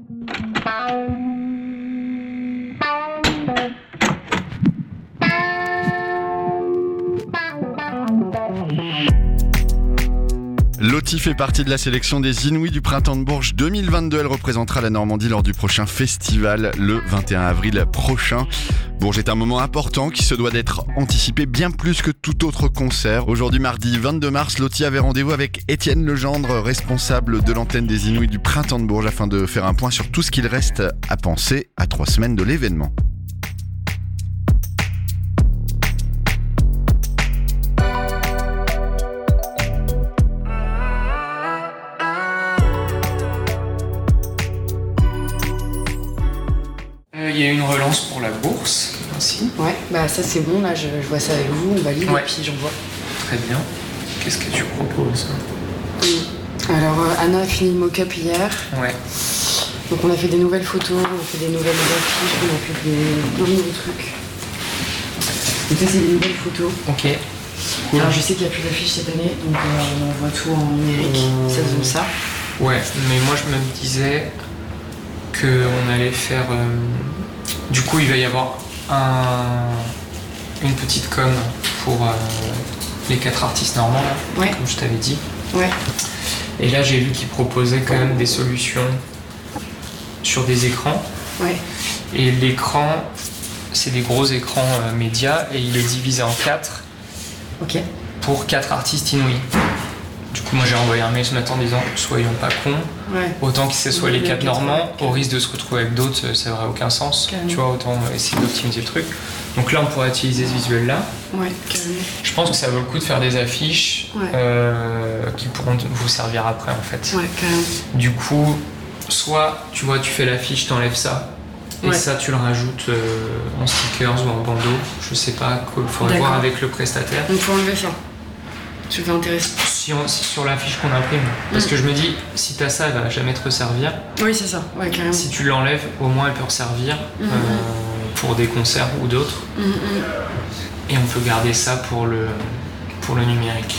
Lottie fait partie de la sélection des Inouïs du Printemps de Bourges 2022. Elle représentera la Normandie lors du prochain festival le 21 avril prochain. Bourges est un moment important qui se doit d'être anticipé bien plus que tout autre concert. Aujourd'hui, mardi 22 mars, Lottie avait rendez-vous avec Étienne Legendre, responsable de l'antenne des Inouïs du Printemps de Bourges, afin de faire un point sur tout ce qu'il reste à penser à 3 semaines de l'événement. Il y a une relance pour la bourse aussi. Ouais, bah ça c'est bon, là je vois ça avec vous, on valide et puis j'envoie. Très bien. Qu'est-ce que tu proposes ? Alors Anna a fini le mock-up hier. Ouais. Donc on a fait des nouvelles photos, on a fait des nouvelles affiches, on a fait plein de nouveaux trucs. Donc ça c'est des nouvelles photos. Ok. Cool. Alors je sais qu'il n'y a plus d'affiches cette année, donc on envoie tout en numérique, ça donne ça. Ouais, mais moi je me disais qu'on allait faire... Du coup, il va y avoir une petite com pour les 4 artistes normands, là, comme je t'avais dit. Ouais. Et là, j'ai vu qu'ils proposaient quand même des solutions sur des écrans. Ouais. Et l'écran, c'est des gros écrans médias et il est divisé en 4 pour 4 artistes inouïs. Du coup, moi j'ai envoyé un mail ce matin en disant soyons pas cons, autant que ce soit les 4 normands, au risque de se retrouver avec d'autres, ça n'aurait aucun sens. Carrément. Tu vois, autant essayer d'optimiser le truc. Donc là, on pourrait utiliser ce visuel-là. Ouais, carrément. Je pense que ça vaut le coup de faire des affiches qui pourront vous servir après en fait. Ouais, carrément. Du coup, soit tu vois, tu fais l'affiche, t'enlèves ça. Et ça, tu le rajoutes en stickers ou en bandeau. Je sais pas, il faudrait voir avec le prestataire. Donc, faut enlever ça. Tu veux intéressant. Sur la fiche qu'on imprime. Parce que je me dis, si t'as ça, elle va jamais te resservir. Oui, c'est ça, ouais, carrément. Si tu l'enlèves, au moins elle peut resservir pour des concerts ou d'autres. Et on peut garder ça pour le numérique.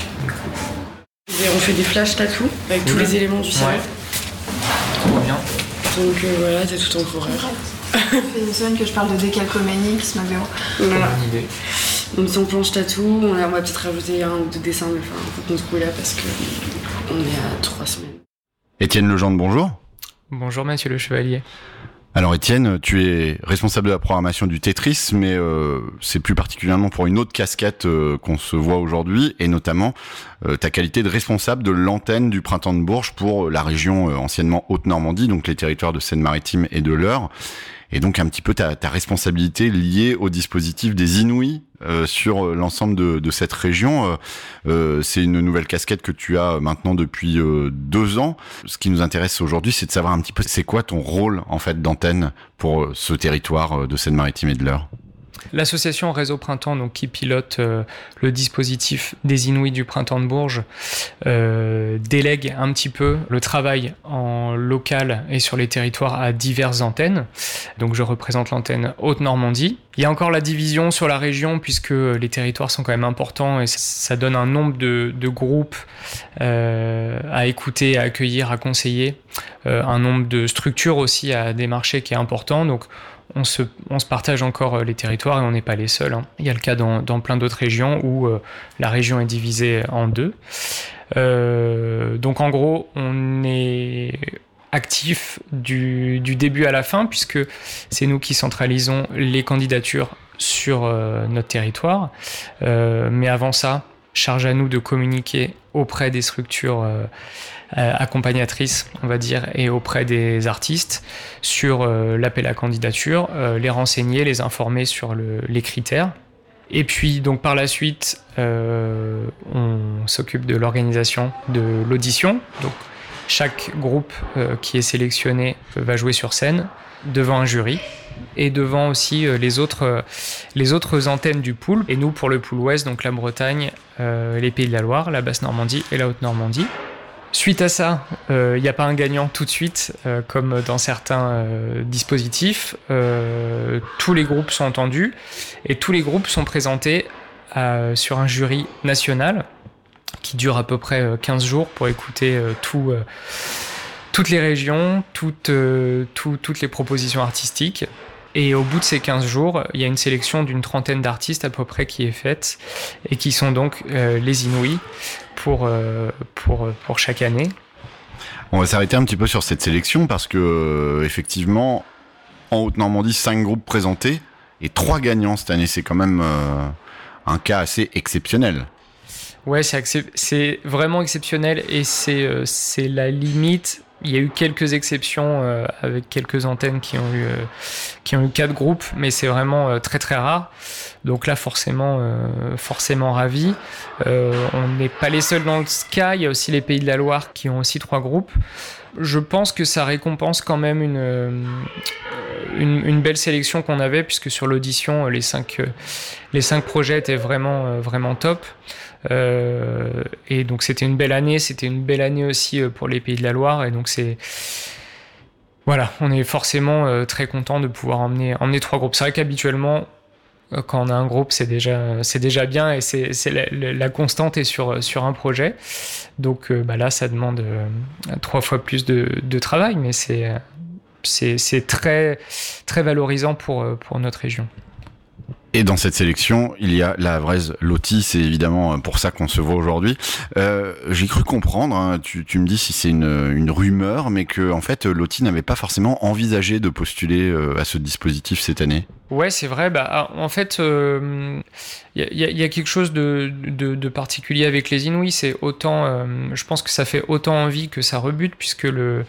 Et on fait des flash tattoos avec tous les éléments du salon. Trop bien. Donc voilà, t'as tout en coureur. C'est une semaine que je parle de décalcoménie, qui se m'a bien. Voilà. Bonne idée. Donc si on planche tatou, on va peut-être rajouter un ou deux dessins, mais enfin, faut qu'on se trouve là parce qu'on est à 3 semaines. Étienne Legendre, bonjour. Bonjour Mathieu Le Chevalier. Alors Étienne, tu es responsable de la programmation du Tetris, mais c'est plus particulièrement pour une autre casquette qu'on se voit aujourd'hui, et notamment ta qualité de responsable de l'antenne du Printemps de Bourges pour la région anciennement Haute-Normandie, donc les territoires de Seine-Maritime et de l'Eure. Et donc un petit peu ta responsabilité liée au dispositif des Inouïs sur l'ensemble de cette région. C'est une nouvelle casquette que tu as maintenant depuis 2 ans. Ce qui nous intéresse aujourd'hui, c'est de savoir un petit peu c'est quoi ton rôle en fait d'antenne pour ce territoire de Seine-Maritime et de l'Eure. L'association Réseau Printemps, donc, qui pilote le dispositif des Inouïs du Printemps de Bourges, délègue un petit peu le travail en local et sur les territoires à diverses antennes. Donc je représente l'antenne Haute-Normandie. Il y a encore la division sur la région puisque les territoires sont quand même importants et ça donne un nombre de groupes à écouter, à accueillir, à conseiller, un nombre de structures aussi à démarcher qui est important. Donc on se partage encore les territoires et on n'est pas les seuls. Il y a le cas dans plein d'autres régions où la région est divisée en 2. Donc en gros, on est actif du début à la fin puisque c'est nous qui centralisons les candidatures sur notre territoire. Mais avant ça, charge à nous de communiquer auprès des structures accompagnatrices, on va dire, et auprès des artistes sur l'appel à candidature, les renseigner, les informer sur les critères. Et puis donc par la suite, on s'occupe de l'organisation de l'audition. Donc chaque groupe qui est sélectionné va jouer sur scène devant un jury et devant aussi les autres antennes du pool. Et nous, pour le pool ouest, donc la Bretagne, les Pays de la Loire, la Basse-Normandie et la Haute-Normandie. Suite à ça, il n'y a pas un gagnant tout de suite, comme dans certains dispositifs. Tous les groupes sont entendus et tous les groupes sont présentés sur un jury national qui dure à peu près 15 jours pour écouter toutes les régions, toutes les propositions artistiques. Et au bout de ces 15 jours, il y a une sélection d'une 30aine d'artistes à peu près qui est faite et qui sont donc les Inouïs pour chaque année. On va s'arrêter un petit peu sur cette sélection parce que, effectivement, en Haute-Normandie, 5 groupes présentés et 3 gagnants cette année. C'est quand même un cas assez exceptionnel. Ouais, c'est vraiment exceptionnel et c'est la limite. Il y a eu quelques exceptions avec quelques antennes qui ont eu 4 groupes, mais c'est vraiment très très rare. Donc là, forcément ravi. On n'est pas les seuls dans ce cas. Il y a aussi les Pays de la Loire qui ont aussi 3 groupes. Je pense que ça récompense quand même une belle sélection qu'on avait, puisque sur l'audition, les 5 projets étaient vraiment top. Et donc c'était une belle année aussi pour les Pays de la Loire, et donc on est forcément très content de pouvoir emmener 3 groupes. C'est vrai qu'habituellement, quand on a un groupe, c'est déjà bien, et c'est la constante est sur un projet. Donc là, ça demande 3 fois plus de travail, mais c'est très très valorisant pour notre région. Et dans cette sélection, il y a la Havraise Loti, c'est évidemment pour ça qu'on se voit aujourd'hui. J'ai cru comprendre, hein, tu me dis si c'est une rumeur, mais que en fait Loti n'avait pas forcément envisagé de postuler à ce dispositif cette année. Ouais, c'est vrai. En fait, il y a quelque chose de particulier avec les Inouïs. C'est autant, je pense que ça fait autant envie que ça rebute, puisque le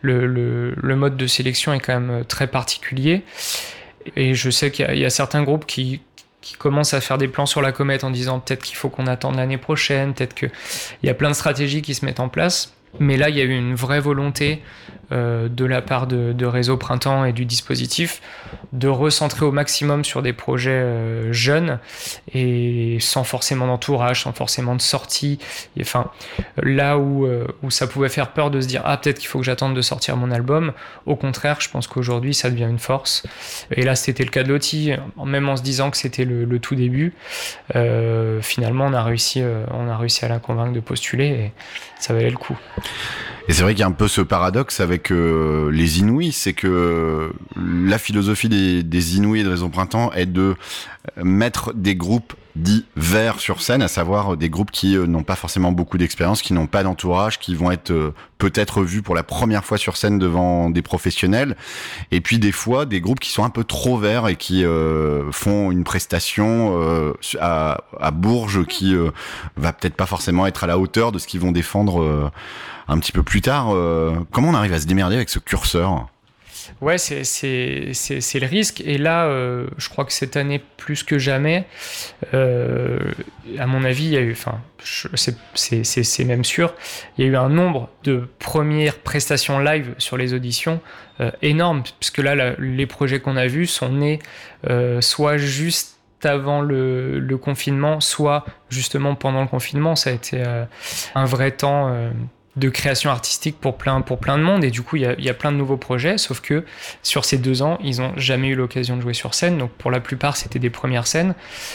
mode de sélection est quand même très particulier. Et je sais qu'il y a certains groupes qui commencent à faire des plans sur la comète en disant peut-être qu'il faut qu'on attende l'année prochaine, peut-être qu'il y a plein de stratégies qui se mettent en place. Mais là, il y a eu une vraie volonté de la part de Réseau Printemps et du dispositif de recentrer au maximum sur des projets jeunes et sans forcément d'entourage, sans forcément de sortie. Et, enfin, là où ça pouvait faire peur de se dire peut-être qu'il faut que j'attende de sortir mon album, au contraire, je pense qu'aujourd'hui ça devient une force. Et là, c'était le cas de Loti, même en se disant que c'était le tout début. Finalement, on a réussi à la convaincre de postuler et ça valait le coup. Et c'est vrai qu'il y a un peu ce paradoxe avec les Inouïs, c'est que la philosophie des Inouïs et de Réseau Printemps est de mettre des groupes dits verts sur scène, à savoir des groupes qui n'ont pas forcément beaucoup d'expérience, qui n'ont pas d'entourage, qui vont être peut-être vus pour la première fois sur scène devant des professionnels, et puis des fois des groupes qui sont un peu trop verts et qui font une prestation à Bourges qui va peut-être pas forcément être à la hauteur de ce qu'ils vont défendre un petit peu plus tard. Comment on arrive à se démerder avec ce curseur ? Ouais, c'est le risque. Et là, je crois que cette année, plus que jamais, à mon avis, il y a eu, c'est même sûr, il y a eu un nombre de premières prestations live sur les auditions énorme, puisque là, les projets qu'on a vus sont nés soit juste avant le confinement, soit justement pendant le confinement. Ça a été un vrai temps de création artistique pour plein de monde, et du coup il y a plein de nouveaux projets, sauf que sur ces 2 ans ils n'ont jamais eu l'occasion de jouer sur scène, donc pour la plupart c'était des premières scènes,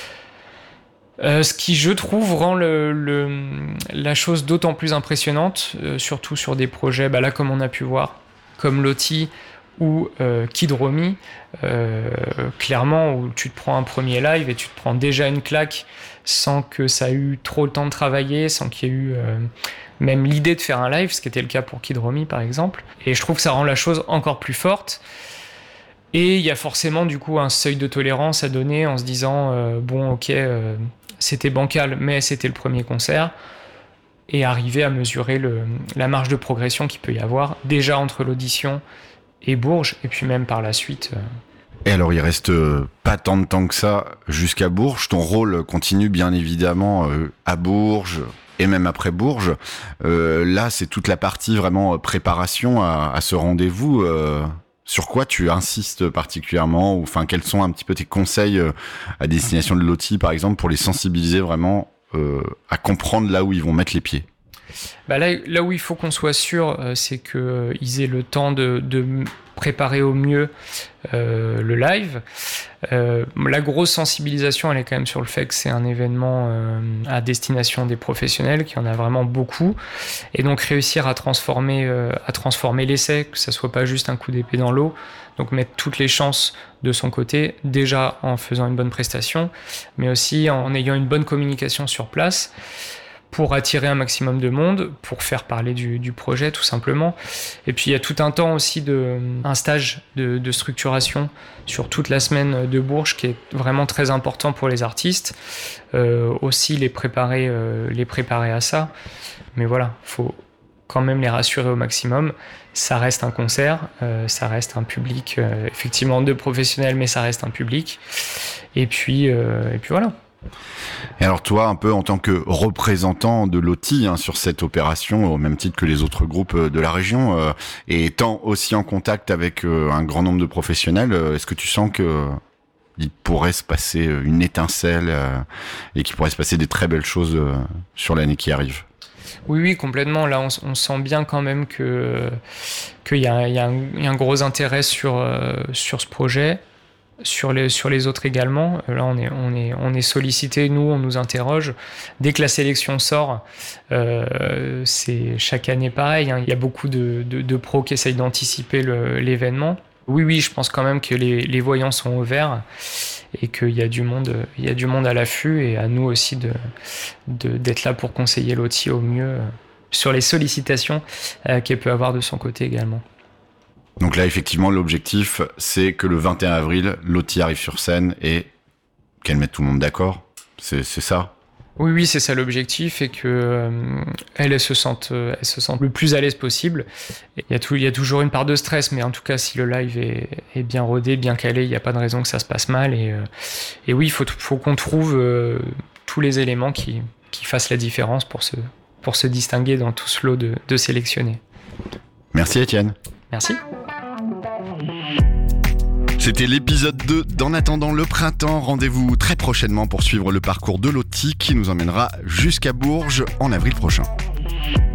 ce qui je trouve rend la chose d'autant plus impressionnante, surtout sur des projets là comme on a pu voir, comme Loti ou Kid Romy, clairement, où tu te prends un premier live et tu te prends déjà une claque sans que ça ait eu trop le temps de travailler, sans qu'il y ait eu même l'idée de faire un live, ce qui était le cas pour Kid Romy par exemple. Et je trouve que ça rend la chose encore plus forte. Et il y a forcément du coup un seuil de tolérance à donner en se disant c'était bancal, mais c'était le premier concert. Et arriver à mesurer la marge de progression qu'il peut y avoir déjà entre l'audition et Bourges, et puis même par la suite. Et alors, il reste pas tant de temps que ça jusqu'à Bourges. Ton rôle continue bien évidemment à Bourges et même après Bourges. Là, c'est toute la partie vraiment préparation à ce rendez-vous. Sur quoi tu insistes particulièrement, ou enfin, quels sont un petit peu tes conseils à destination de Loti, par exemple, pour les sensibiliser vraiment à comprendre là où ils vont mettre les pieds? Là où il faut qu'on soit sûr, c'est qu'ils aient le temps de préparer au mieux le live. La grosse sensibilisation, elle est quand même sur le fait que c'est un événement à destination des professionnels, qu'il y en a vraiment beaucoup, et donc réussir à transformer l'essai, que ça soit pas juste un coup d'épée dans l'eau, donc mettre toutes les chances de son côté, déjà en faisant une bonne prestation, mais aussi en ayant une bonne communication sur place, pour attirer un maximum de monde, pour faire parler du projet tout simplement. Et puis il y a tout un temps aussi un stage de structuration sur toute la semaine de Bourges qui est vraiment très important pour les artistes. Aussi les préparer à ça. Mais voilà, faut quand même les rassurer au maximum. Ça reste un concert, ça reste un public, effectivement de professionnels, mais ça reste un public. Et puis voilà. Et alors toi, un peu en tant que représentant de Loti sur cette opération, au même titre que les autres groupes de la région, et étant aussi en contact avec un grand nombre de professionnels, est-ce que tu sens que il pourrait se passer une étincelle et qu'il pourrait se passer des très belles choses sur l'année qui arrive? Oui, complètement. Là, on sent bien quand même qu'il y a un gros intérêt sur ce projet. Sur les autres également. Là, on est sollicité, nous, on nous interroge. Dès que la sélection sort, c'est chaque année pareil. Il y a beaucoup de pros qui essayent d'anticiper l'événement. Oui, je pense quand même que les voyants sont au vert et qu'il y a du monde à l'affût, et à nous aussi d'être là pour conseiller Loti au mieux sur les sollicitations qu'elle peut avoir de son côté également. Donc là, effectivement, l'objectif, c'est que le 21 avril, Loti arrive sur scène et qu'elle mette tout le monde d'accord. C'est ça? Oui, c'est ça l'objectif, et que elle se sente le plus à l'aise possible. Il y a toujours une part de stress, mais en tout cas, si le live est bien rodé, bien calé, il n'y a pas de raison que ça se passe mal. Et oui, il faut qu'on trouve tous les éléments qui fassent la différence pour se distinguer dans tout ce lot de sélectionnés. Merci Étienne. Merci. C'était l'épisode 2 d'En attendant le printemps. Rendez-vous très prochainement pour suivre le parcours de Loti qui nous emmènera jusqu'à Bourges en avril prochain.